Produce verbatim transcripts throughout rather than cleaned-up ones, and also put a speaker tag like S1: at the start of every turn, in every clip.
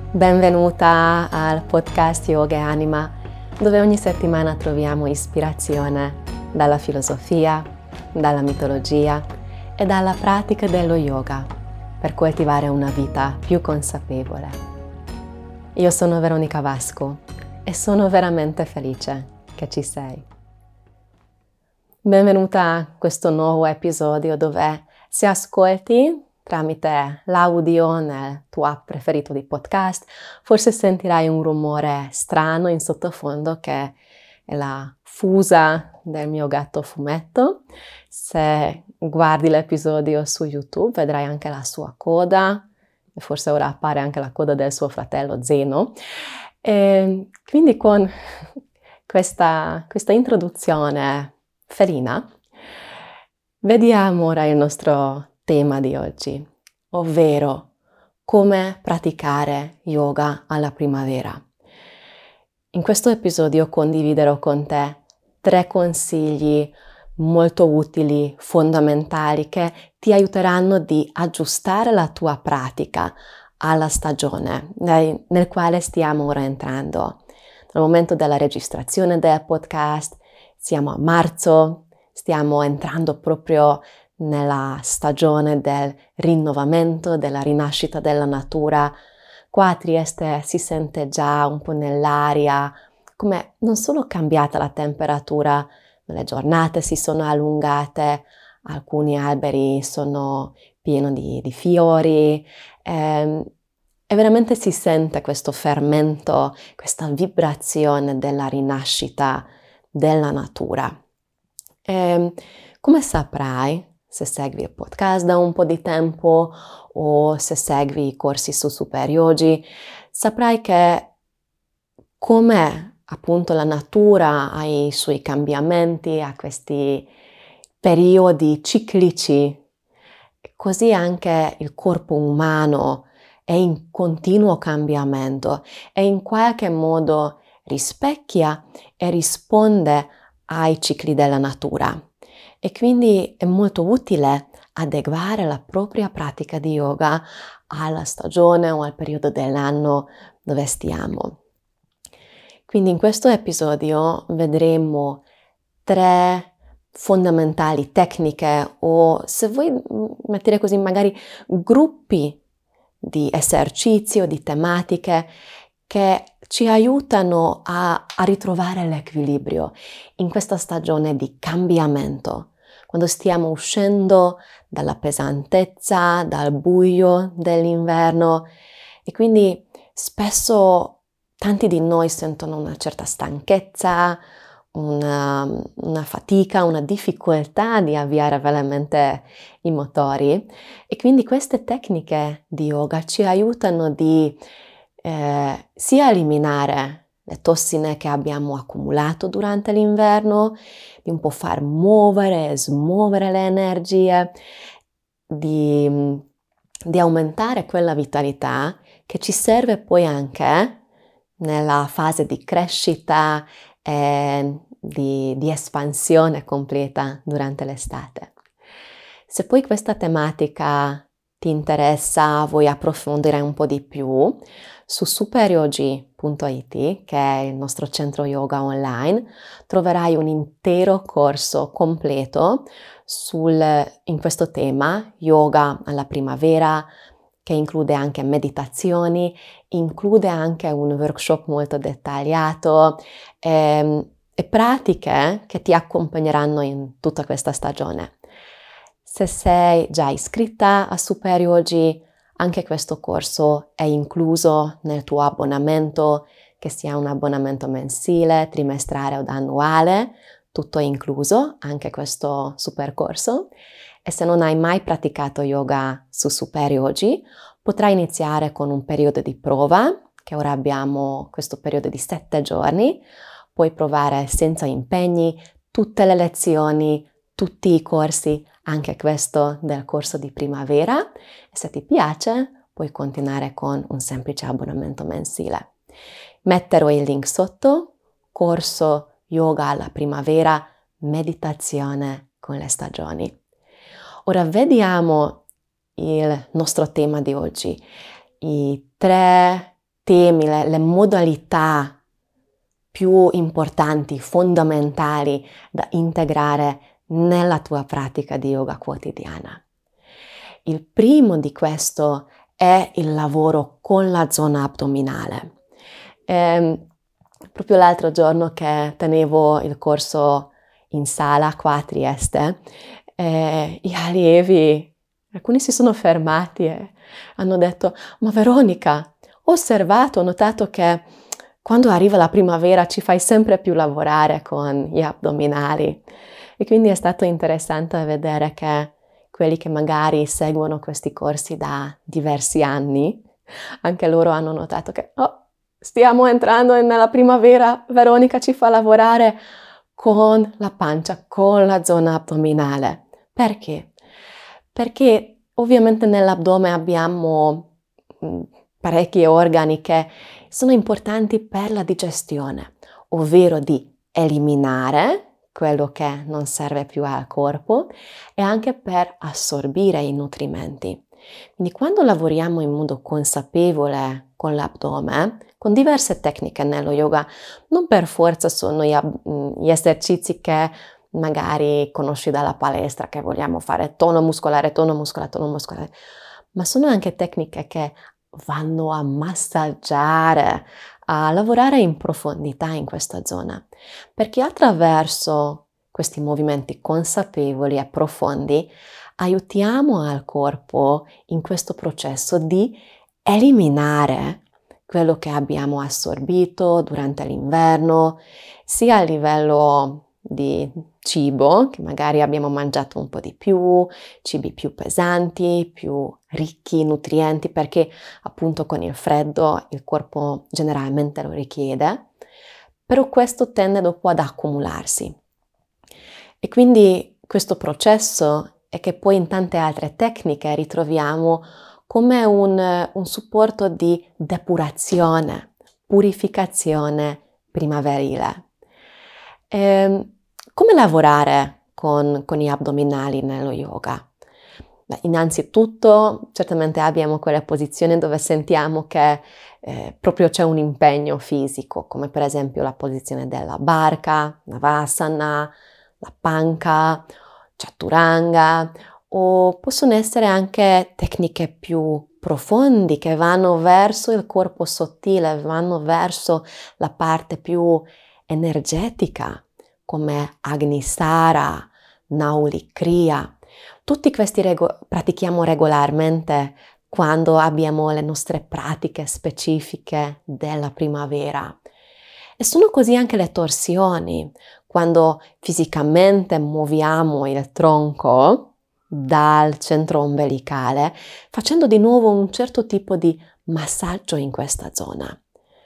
S1: Benvenuta al podcast Yoga e Anima, dove ogni settimana troviamo ispirazione dalla filosofia, dalla mitologia e dalla pratica dello yoga per coltivare una vita più consapevole. Io sono Veronica Vasco e sono veramente felice che ci sei. Benvenuta a questo nuovo episodio dove, se ascolti tramite l'audio nel tuo app preferito di podcast, forse sentirai un rumore strano in sottofondo che è la fusa del mio gatto Fumetto. Se guardi l'episodio su YouTube vedrai anche la sua coda e forse ora appare anche la coda del suo fratello Zeno. E quindi con questa, questa introduzione felina, vediamo ora il nostro tema di oggi, ovvero come praticare yoga alla primavera. In questo episodio condividerò con te tre consigli molto utili, fondamentali, che ti aiuteranno di aggiustare la tua pratica alla stagione nel quale stiamo ora entrando. Al momento della registrazione del podcast siamo a marzo, stiamo entrando proprio nella stagione del rinnovamento, della rinascita della natura. Qua a Trieste si sente già un po' nell'aria come non solo cambiata la temperatura, ma le giornate si sono allungate, alcuni alberi sono pieni di, di fiori ehm, e veramente si sente questo fermento, questa vibrazione della rinascita della natura. E, come saprai, se segui il podcast da un po' di tempo o se segui i corsi su Super Yogi, saprai che come appunto la natura ha i suoi cambiamenti, ha questi periodi ciclici, così anche il corpo umano è in continuo cambiamento e in qualche modo rispecchia e risponde ai cicli della natura. E quindi è molto utile adeguare la propria pratica di yoga alla stagione o al periodo dell'anno dove stiamo. Quindi in questo episodio vedremo tre fondamentali tecniche o, se vuoi mettere così, magari gruppi di esercizi o di tematiche che ci aiutano a, a ritrovare l'equilibrio in questa stagione di cambiamento, quando stiamo uscendo dalla pesantezza, dal buio dell'inverno e quindi spesso tanti di noi sentono una certa stanchezza, una, una fatica, una difficoltà di avviare veramente i motori e quindi queste tecniche di yoga ci aiutano di eh, sia eliminare le tossine che abbiamo accumulato durante l'inverno, di un po' far muovere e smuovere le energie, di, di aumentare quella vitalità che ci serve poi anche nella fase di crescita e di, di espansione completa durante l'estate. Se poi questa tematica ti interessa, vuoi approfondire un po' di più, su super yogi punto it, che è il nostro centro yoga online, troverai un intero corso completo sul, in questo tema, yoga alla primavera, che include anche meditazioni, include anche un workshop molto dettagliato e, e pratiche che ti accompagneranno in tutta questa stagione. Se sei già iscritta a Super Yogi, anche questo corso è incluso nel tuo abbonamento, che sia un abbonamento mensile, trimestrale o annuale, tutto è incluso, anche questo super corso. E se non hai mai praticato yoga su Super Yogi, potrai iniziare con un periodo di prova, che ora abbiamo questo periodo di sette giorni. Puoi provare senza impegni tutte le lezioni, tutti i corsi, anche questo del corso di primavera. E se ti piace, puoi continuare con un semplice abbonamento mensile. Metterò il link sotto, corso yoga alla primavera, meditazione con le stagioni. Ora vediamo il nostro tema di oggi, i tre temi, le, le modalità più importanti, fondamentali da integrare nella tua pratica di yoga quotidiana. Il primo di questo è il lavoro con la zona addominale. E, proprio l'altro giorno che tenevo il corso in sala qua a Trieste, eh, gli allievi, alcuni si sono fermati e hanno detto: ma Veronica, ho osservato, ho notato che quando arriva la primavera ci fai sempre più lavorare con gli addominali. E quindi è stato interessante vedere che quelli che magari seguono questi corsi da diversi anni, anche loro hanno notato che oh, stiamo entrando nella primavera, Veronica ci fa lavorare con la pancia, con la zona addominale. Perché? Perché ovviamente nell'addome abbiamo mh, parecchi organi che sono importanti per la digestione, ovvero di eliminare quello che non serve più al corpo e anche per assorbire i nutrimenti. Quindi quando lavoriamo in modo consapevole con l'addome, con diverse tecniche nello yoga, non per forza sono gli, gli esercizi che magari conosci dalla palestra, che vogliamo fare tono muscolare, tono muscolare, tono muscolare, ma sono anche tecniche che vanno a massaggiare, a lavorare in profondità in questa zona, perché attraverso questi movimenti consapevoli e profondi aiutiamo al corpo in questo processo di eliminare quello che abbiamo assorbito durante l'inverno, sia a livello di cibo, che magari abbiamo mangiato un po' di più, cibi più pesanti, più ricchi in nutrienti, perché appunto con il freddo il corpo generalmente lo richiede, però questo tende dopo ad accumularsi. E quindi questo processo è che poi in tante altre tecniche ritroviamo come un, un supporto di depurazione, purificazione primaverile. E come lavorare con, con gli addominali nello yoga? Beh, innanzitutto, certamente abbiamo quelle posizioni dove sentiamo che eh, proprio c'è un impegno fisico, come per esempio la posizione della barca, Navasana, la panca, Chaturanga, o possono essere anche tecniche più profondi che vanno verso il corpo sottile, vanno verso la parte più energetica, come Agnisara, Nauli Kriya. Tutti questi rego- pratichiamo regolarmente quando abbiamo le nostre pratiche specifiche della primavera. E sono così anche le torsioni, quando fisicamente muoviamo il tronco dal centro ombelicale, facendo di nuovo un certo tipo di massaggio in questa zona.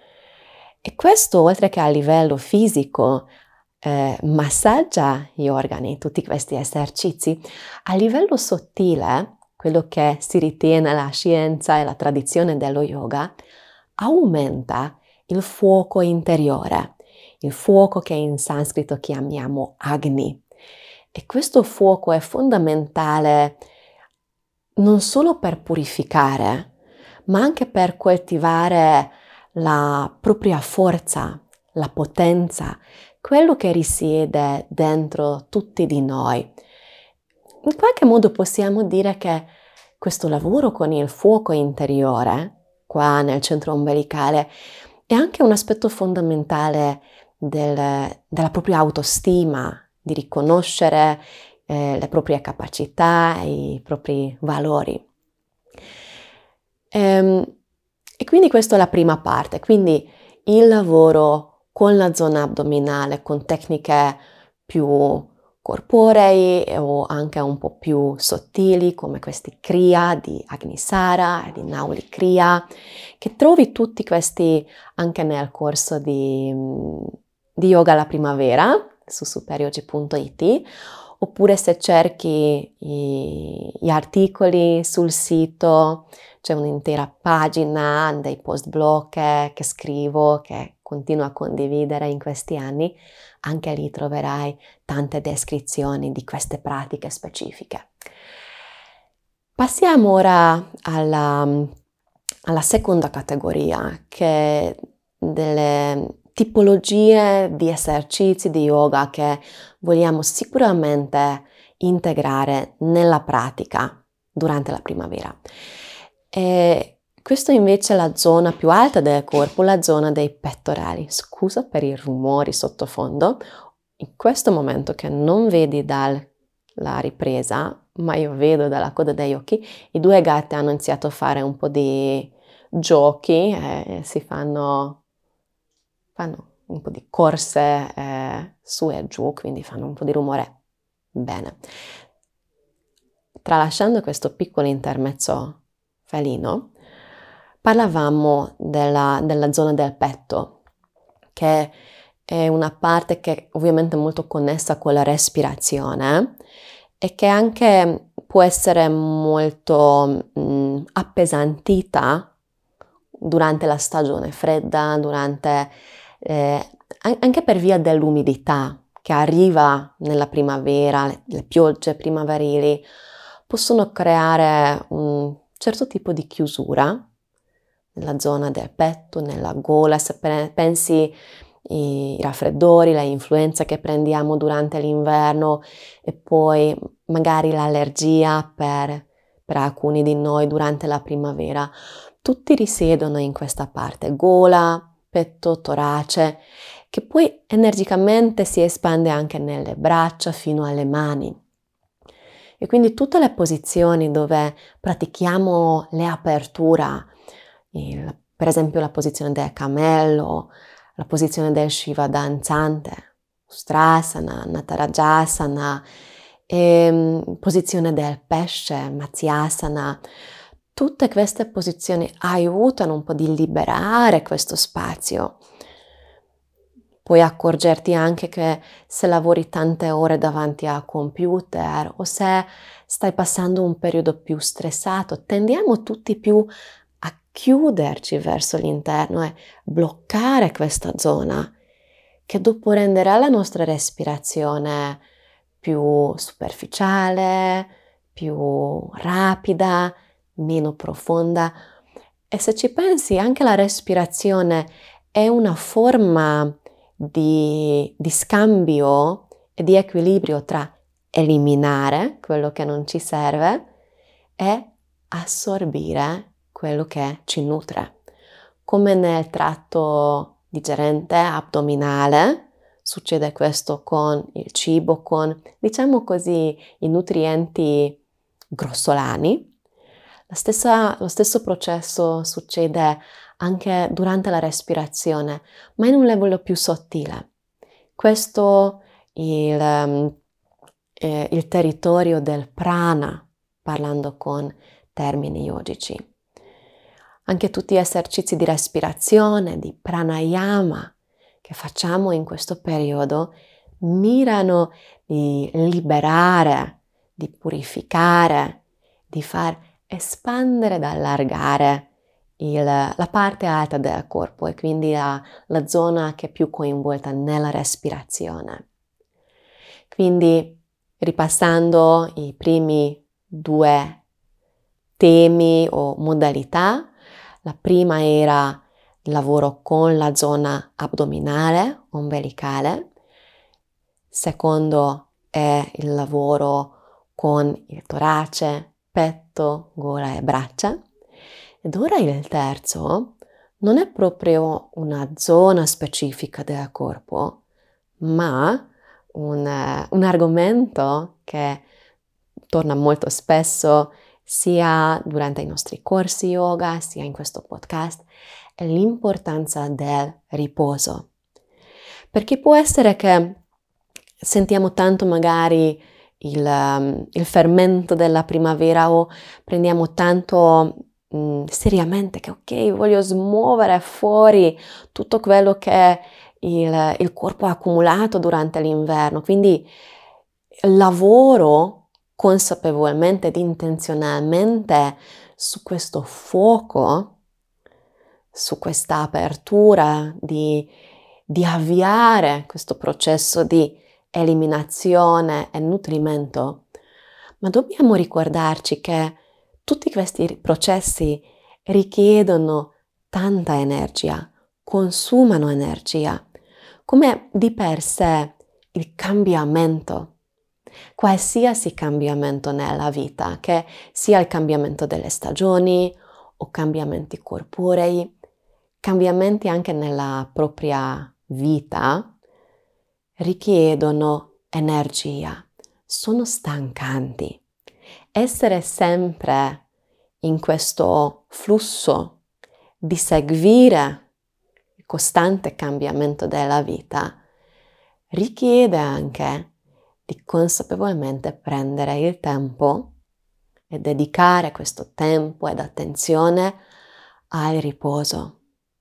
S1: E questo, oltre che a livello fisico, eh, massaggia gli organi, tutti questi esercizi. A livello sottile, quello che si ritiene la scienza e la tradizione dello yoga, aumenta il fuoco interiore, il fuoco che in sanscrito chiamiamo Agni. E questo fuoco è fondamentale non solo per purificare, ma anche per coltivare la propria forza, la potenza, quello che risiede dentro tutti di noi. In qualche modo possiamo dire che questo lavoro con il fuoco interiore, qua nel centro ombelicale, è anche un aspetto fondamentale del, della propria autostima, di riconoscere eh, le proprie capacità e i propri valori. Ehm, e quindi questa è la prima parte, quindi il lavoro con la zona addominale, con tecniche più corporei o anche un po' più sottili come questi Kriya di Agnisara e di Nauli Kriya, che trovi tutti questi anche nel corso di, di Yoga alla Primavera su superyogi punto it, oppure se cerchi i, gli articoli sul sito c'è un'intera pagina dei post blog che, che scrivo, che continuo a condividere in questi anni. Anche lì troverai tante descrizioni di queste pratiche specifiche. Passiamo ora alla, alla seconda categoria, che è delle tipologie di esercizi di yoga che vogliamo sicuramente integrare nella pratica durante la primavera. E questo invece è la zona più alta del corpo, la zona dei pettorali. Scusa per i rumori sottofondo. In questo momento che non vedi dalla ripresa, ma io vedo dalla coda degli occhi, i due gatti hanno iniziato a fare un po' di giochi, eh, si fanno, fanno un po' di corse eh, su e giù, quindi fanno un po' di rumore. Bene. Tralasciando questo piccolo intermezzo felino, parlavamo della, della zona del petto, che è una parte che ovviamente è molto connessa con la respirazione e che anche può essere molto mh, appesantita durante la stagione fredda, durante, eh, anche per via dell'umidità che arriva nella primavera, le, le piogge primaverili possono creare un certo tipo di chiusura nella zona del petto, nella gola. Se pensi i raffreddori, le influenze che prendiamo durante l'inverno e poi magari l'allergia per, per alcuni di noi durante la primavera, tutti risiedono in questa parte, gola, petto, torace, che poi energicamente si espande anche nelle braccia fino alle mani. E quindi tutte le posizioni dove pratichiamo le aperture, il, per esempio la posizione del cammello, la posizione del Shiva danzante, Ustrasana, Natarajasana, e, posizione del pesce, Matsyasana, tutte queste posizioni aiutano un po' di liberare questo spazio. Puoi accorgerti anche che se lavori tante ore davanti al computer o se stai passando un periodo più stressato, tendiamo tutti più a chiuderci verso l'interno e bloccare questa zona che dopo renderà la nostra respirazione più superficiale, più rapida, meno profonda. E se ci pensi, anche la respirazione è una forma di, di scambio e di equilibrio tra eliminare quello che non ci serve e assorbire quello che ci nutre. Come nel tratto digerente addominale, succede questo con il cibo, con, diciamo così, i nutrienti grossolani. La stessa, lo stesso processo succede anche durante la respirazione, ma in un livello più sottile. Questo è il, eh, il territorio del prana, parlando con termini yogici. Anche tutti gli esercizi di respirazione, di pranayama che facciamo in questo periodo mirano di liberare, di purificare, di far espandere ed allargare il, la parte alta del corpo e quindi la, la zona che è più coinvolta nella respirazione. Quindi, ripassando i primi due temi o modalità, la prima era il lavoro con la zona addominale, ombelicale. Secondo è il lavoro con il torace, petto, gola e braccia. Ed ora il terzo non è proprio una zona specifica del corpo, ma un, un argomento che torna molto spesso sia durante i nostri corsi yoga, sia in questo podcast, è l'importanza del riposo. Perché può essere che sentiamo tanto magari il, um, il fermento della primavera o prendiamo tanto mh, seriamente che ok, voglio smuovere fuori tutto quello che il, il corpo ha accumulato durante l'inverno. Quindi lavoro consapevolmente ed intenzionalmente su questo fuoco, su questa apertura di, di avviare questo processo di eliminazione e nutrimento, ma dobbiamo ricordarci che tutti questi processi richiedono tanta energia, consumano energia, come di per sé il cambiamento, qualsiasi cambiamento nella vita, che sia il cambiamento delle stagioni o cambiamenti corporei, cambiamenti anche nella propria vita, richiedono energia, sono stancanti. Essere sempre in questo flusso di seguire il costante cambiamento della vita richiede anche di consapevolmente prendere il tempo e dedicare questo tempo ed attenzione al riposo.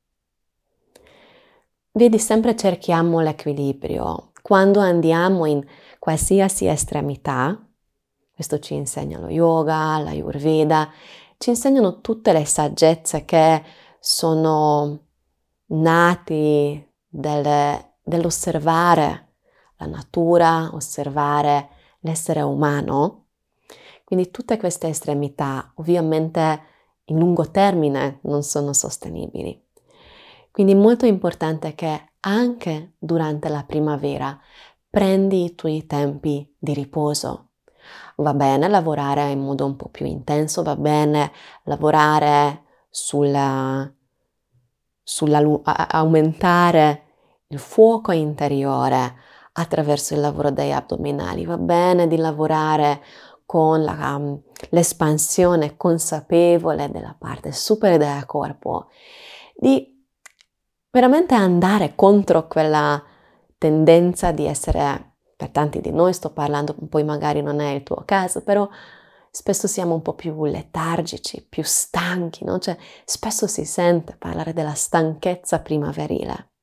S1: Vedi, sempre cerchiamo l'equilibrio. Quando andiamo in qualsiasi estremità, questo ci insegna lo yoga, l'ayurveda, ci insegnano tutte le saggezze che sono nati delle, dell'osservare la natura, osservare l'essere umano. Quindi tutte queste estremità ovviamente in lungo termine non sono sostenibili. Quindi è molto importante che anche durante la primavera prendi i tuoi tempi di riposo. Va bene lavorare in modo un po' più intenso, va bene lavorare sulla, sulla aumentare il fuoco interiore attraverso il lavoro degli addominali, va bene di lavorare con la, um, l'espansione consapevole della parte superiore del corpo, di veramente andare contro quella tendenza di essere, per tanti di noi sto parlando, poi magari non è il tuo caso, però spesso siamo un po' più letargici, più stanchi, no? Cioè, spesso si sente parlare della stanchezza primaverile.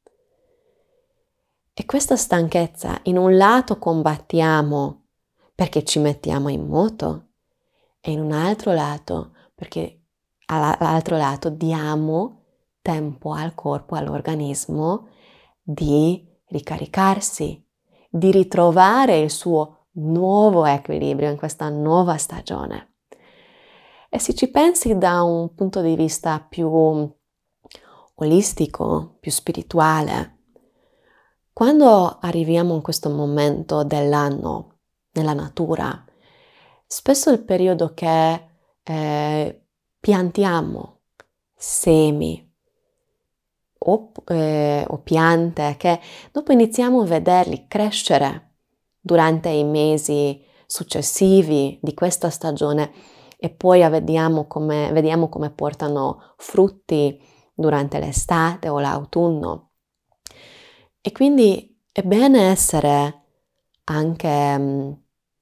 S1: E questa stanchezza in un lato combattiamo perché ci mettiamo in moto e in un altro lato perché all'altro lato diamo tempo al corpo, all'organismo di ricaricarsi, di ritrovare il suo nuovo equilibrio in questa nuova stagione. E se ci pensi da un punto di vista più olistico, più spirituale, quando arriviamo in questo momento dell'anno nella natura, spesso è il periodo che eh, piantiamo semi o, eh, o piante che dopo iniziamo a vederli crescere durante i mesi successivi di questa stagione e poi vediamo come, vediamo come portano frutti durante l'estate o l'autunno. E quindi è bene essere anche mh,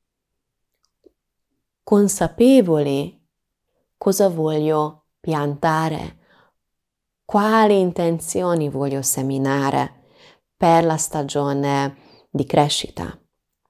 S1: consapevoli cosa voglio piantare, quali intenzioni voglio seminare per la stagione di crescita.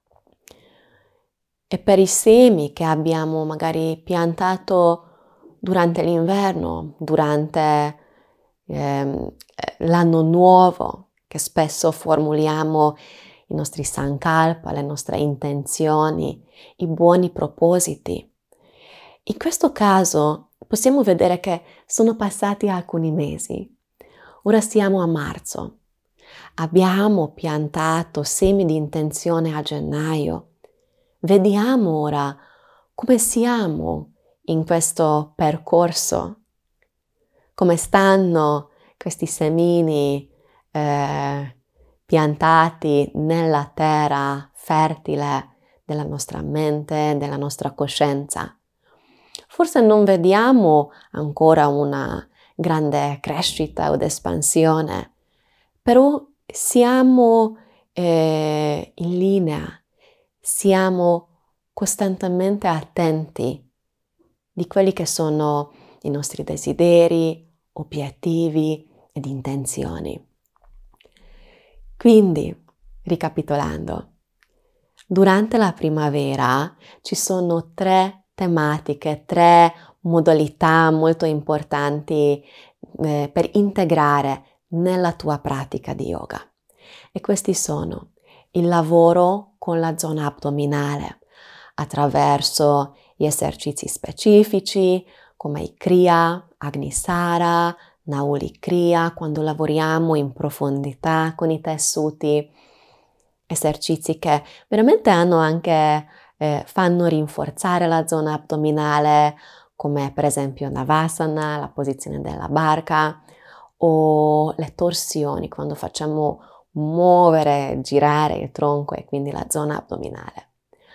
S1: E per i semi che abbiamo magari piantato durante l'inverno, durante eh, l'anno nuovo, che spesso formuliamo i nostri sankalpa, le nostre intenzioni, i buoni propositi. In questo caso possiamo vedere che sono passati alcuni mesi. Ora siamo a marzo. Abbiamo piantato semi di intenzione a gennaio. Vediamo ora come siamo in questo percorso, come stanno questi semini eh, piantati nella terra fertile della nostra mente, della nostra coscienza. Forse non vediamo ancora una grande crescita o espansione, però siamo eh, in linea, siamo costantemente attenti di quelli che sono i nostri desideri, obiettivi ed intenzioni. Quindi, ricapitolando, durante la primavera ci sono tre tematiche, tre modalità molto importanti eh, per integrare nella tua pratica di yoga. E questi sono il lavoro con la zona addominale attraverso gli esercizi specifici come i kriya Agnisara, Nauli Kriya, quando lavoriamo in profondità con i tessuti, esercizi che veramente hanno anche, eh, fanno rinforzare la zona addominale, come per esempio Navasana, la posizione della barca, o le torsioni, quando facciamo muovere, girare il tronco e quindi la zona addominale.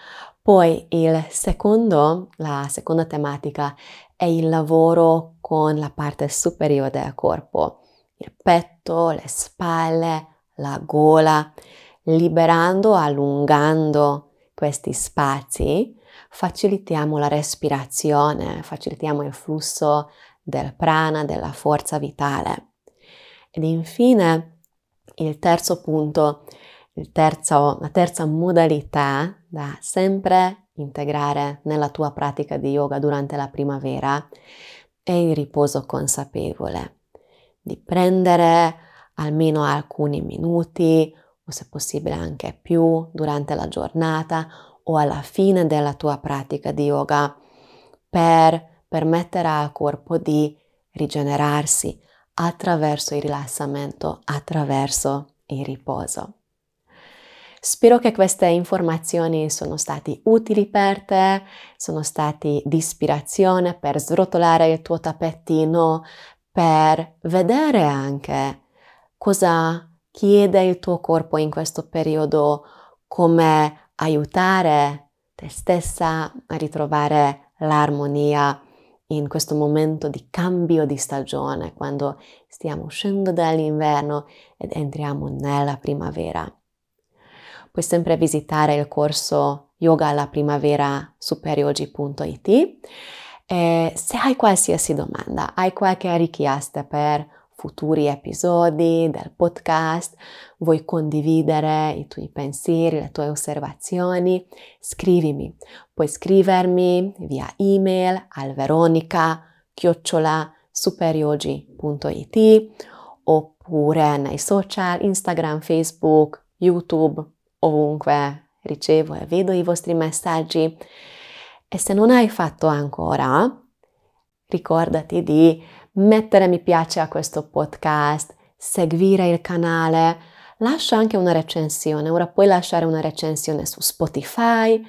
S1: Poi il secondo, la seconda tematica è il lavoro con la parte superiore del corpo, il petto, le spalle, la gola, liberando, allungando questi spazi, facilitiamo la respirazione, facilitiamo il flusso del prana, della forza vitale. Ed infine il terzo punto, il terzo, la terza modalità da sempre integrare nella tua pratica di yoga durante la primavera è il riposo consapevole, di prendere almeno alcuni minuti o se possibile anche più durante la giornata o alla fine della tua pratica di yoga per permettere al corpo di rigenerarsi attraverso il rilassamento, attraverso il riposo. Spero che queste informazioni sono stati utili per te, sono stati di ispirazione per srotolare il tuo tappetino, per vedere anche cosa chiede il tuo corpo in questo periodo, come aiutare te stessa a ritrovare l'armonia in questo momento di cambio di stagione, quando stiamo uscendo dall'inverno ed entriamo nella primavera. Puoi sempre visitare il corso Yoga alla Primavera su periogi punto it e se hai qualsiasi domanda, hai qualche richiesta per futuri episodi del podcast, vuoi condividere i tuoi pensieri, le tue osservazioni, scrivimi. Puoi scrivermi via email al veronica chiocciola superyogi punto it oppure nei social, Instagram, Facebook, YouTube, ovunque ricevo e vedo i vostri messaggi. E se non hai fatto ancora, ricordati di mettere mi piace a questo podcast, seguire il canale, lascia anche una recensione. Ora puoi lasciare una recensione su Spotify,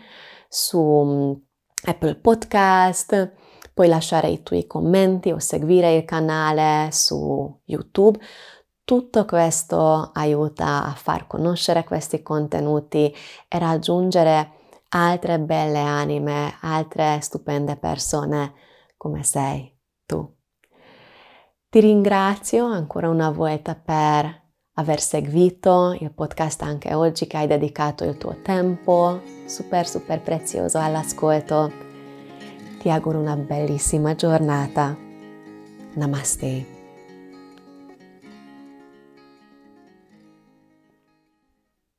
S1: su Apple Podcast, puoi lasciare i tuoi commenti o seguire il canale su YouTube. Tutto questo aiuta a far conoscere questi contenuti e raggiungere altre belle anime, altre stupende persone come sei tu. Ti ringrazio ancora una volta per aver seguito il podcast anche oggi, che hai dedicato il tuo tempo super super prezioso all'ascolto. Ti auguro una bellissima giornata. Namaste.